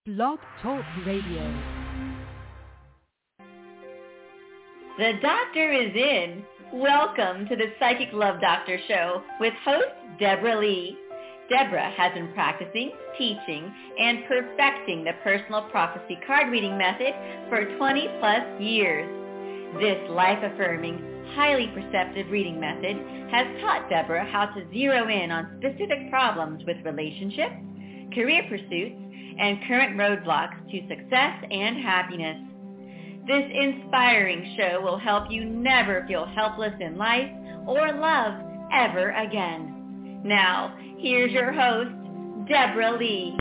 Blog Talk Radio. The doctor is in. Welcome to the Psychic Love Doctor Show with host Deborah Lee. Deborah has been practicing, teaching, and perfecting the personal prophecy card reading method for 20 plus years. This life-affirming, highly perceptive reading method has taught Deborah how to zero in on specific problems with relationships, career pursuits, and current roadblocks to success and happiness. This inspiring show will help you never feel helpless in life or love ever again. Now, here's your host, Deborah Lee.